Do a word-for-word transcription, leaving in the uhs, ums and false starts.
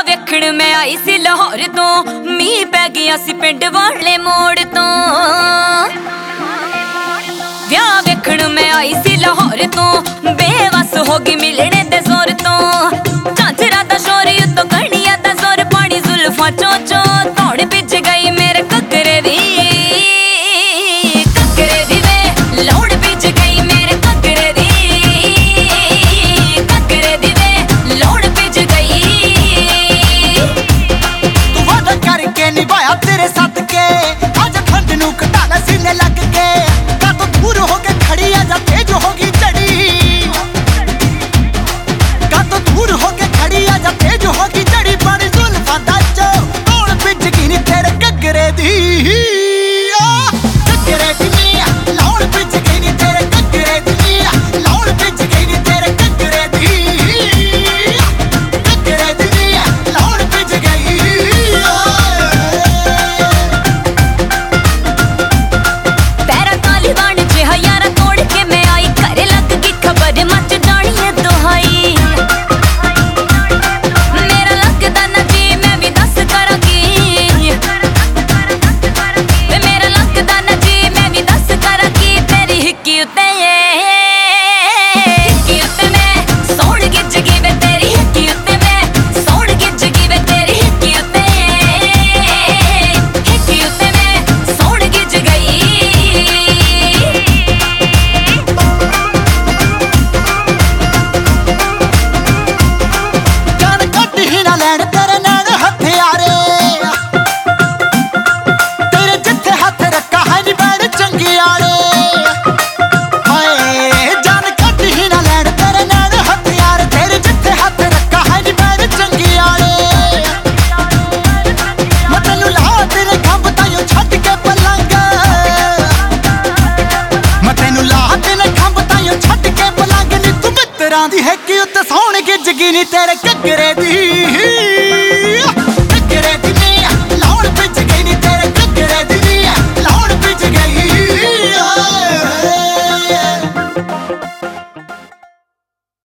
ਵੇਖਣ ਮੈਂ ਆਈ ਸੀ ਲਾਹੌਰ ਤੋਂ, ਮੀਂਹ ਪੈ ਗਿਆ ਸੀ ਪਿੰਡ ਵਾਲੇ ਮੋੜ ਤੋਂ। ਵਿਆਹ ਵੇਖਣ ਮੈਂ ਆਈ ਸੀ ਲਾਹੌਰ ਤੋਂ, ਬੇਵਸ ਹੋ ਗਈ ਮਿਲਣੇ ਦੇ ਜ਼ੋਰ ਤੋਂ। ਝਾਂਜਰਾਂ ਦਾ ਸ਼ੋਰ ਉੱਤੋਂ ਕਣੀਆਂ ਦਾ ਜ਼ੋਰ, ਪਾਣੀ ਜ਼ੁਲਫਾਂ ਚੋਂ ਚੋਂ ਧੌਣ ਭਿੱਜ ਗਈ ਮੇਰੇ ਘੱਗਰੇ ਦੀ। ਘੱਗਰੇ ਦੀ ਵੇ ਲੋੜ ਭਿੱਜ ਗਈ ਮੇਰੇ ਘੱਗਰੇ ਦੀ। ਘੱਗਰੇ ਦੀ ਵੇ ਲੋੜ ਭਿੱਜ ਗਈ। ਤੂੰ ਵਾਦਾ ਕਰਕੇ ਨਿਭਾਇਆ ਤੇਰੇ ਸਦਕੇ, ਅੱਜ ਠੰਡ ਨੂੰ ਘਟਾ ਲੈ ਸੀਨੇ ਲੱਗ ਕੇ। ਕਾਤੋਂ ਦੂਰ ਹੋ ਕੇ ਖੜੀ ਆ ਜਾਂ ਤੇਜ ਹੋ ਗਈ ਚੜੀ। ਕਾਤੋਂ ਦੂਰ ਹੋ ਕੇ ਖੜੀ ਆ ਜਾਂ ਤੇਜ ਹੋ ਗਈ ਚੜੀ। ਪਾਣੀ ਜ਼ੁਲਫਾਂ ਦਾ ਚੋ ਧੌਣ ਭਿੱਜ ਗਈ ਨੀ ਤੇਰੇ ਘੱਗਰੇ ਦੀ। ਘੱਗਰੇ ਦੀ ਨੀ ਲੋੜ ਭਿੱਜ ਗਈ ਨੀ ਤੇਰੇ ਘੱਗਰੇ ਦੀ। ਲੋੜ ਭਿੱਜ ਗਈ ਨੀ ਤੇਰੇ ਘੱਗਰੇ ਦੀ। ਘੱਗਰੇ ਦੀ ਨੀ ਲੋੜ ਭਿੱਜ ਗਈ। ਪੈਰਾਂ ਕਾਲੀ ਬਣ ਜਿਹਾ ਯਾਰਾ ਤੋੜ ਕੇ ਮੈਂ ਆਈ, ਘਰੇ ਲੱਗ ਗਈ ਖਬਰ ਮੱਚ ਜਾਣੀ ਏ ਦੁਹਾਈ। ਮੇਰਾ ਲੱਗਦਾ ਨਾ ਜੀ ਮੈਂ ਵੀ ਦੱਸ ਕਰਾਂਗੀ। ਵੇ ਮੇਰਾ ਲੱਗਦਾ ਨਾ ਜੀ ਮੈਂ ਵੀ ਦੱਸ ਕਰਾਂਗੀ। ਤੇਰੀ ਹਿੱਕੀ ਉੱਤੇ ਹਿੱਕੀ ਉੱਤੇ ਮੈਂ ਸੌਣ ਗਿੱਜ ਗਈ ਵੇ ਤੇਰੀ ਹਿੱਕੀ ਉੱਤੇ ਮੈਂ ਸੌਣ ਗਿੱਜ ਗਈ ਵੇ ਤੇਰੀ ਹਿੱਕੀ ਉੱਤੇ। ਹਿੱਕੀ ਉੱਤੇ ਮੈਂ ਸੌਣ ਗਿੱਜ ਗਈ। ਜਾਨ ਕੱਢ ਹੀ ਨਾ ਲੈਣ ਤੇਰੇ ਨੈਣ ਹਥਿਆਰੇ। ਤੇਰੇ ਜਿੱਥੇ ਹੱਥ ਰੱਖਾ ਹੈ ਨੀ ਬੈਣ ਚੰਗਿਆੜੇ। ਹਾਏ ਜਾਨ ਕੱਢ ਹੀ ਨਾ ਲੈਣ ਤੇਰੇ ਨੈਣ ਹਥਿਆਰੇ। ਤੇਰੇ ਜਿੱਥੇ ਹੱਥ ਰੱਖਾ ਹੈ ਨੀ ਬੈਣ ਚੰਗਿਆੜੇ। ਮੈਂ ਤੈਨੂੰ ਲਾ ਤੇਰੇ ਖੰਭ ਤਾਈਓ ਛੱਡ ਕੇ ਪਲੰਗ। ਮੈਂ ਤੈਨੂੰ ਲਾ ਤੇਰੇ ਖੰਭ ਤਾਈਓ ਛੱਡ ਕੇ ਪਲੰਗ ਨੀ। ਤੂੰ ਮਿੱਤਰਾਂ ਦੀ ਹੈਕੀ ਉੱਤੇ ਸੌਣ ਗਿੱਜ ਗਈ ਨੀ ਤੇਰੇ ਘੱਗਰੇ ਦੀ।